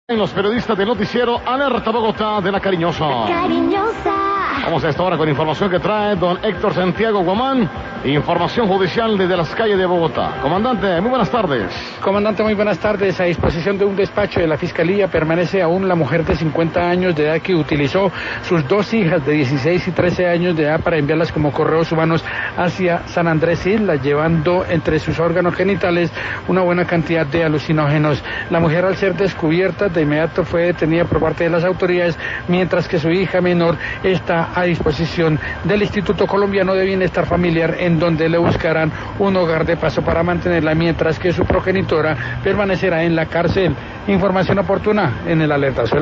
En los periodistas del noticiero Alerta Bogotá de la Cariñosa. Vamos a esta hora con información que trae don Héctor Santiago Guamán, información judicial desde las calles de Bogotá. Comandante, muy buenas tardes. Comandante, muy buenas tardes. A disposición de un despacho de la Fiscalía permanece aún la mujer de 50 años de edad que utilizó sus dos hijas de 16 y 13 años de edad para enviarlas como correos humanos hacia San Andrés Isla, llevando entre sus órganos genitales una buena cantidad de alucinógenos. La mujer, al ser descubierta, de inmediato fue detenida por parte de las autoridades, mientras que su hija menor está a disposición del Instituto Colombiano de Bienestar Familiar, en donde le buscarán un hogar de paso para mantenerla, mientras que su progenitora permanecerá en la cárcel. Información oportuna en el Alerta.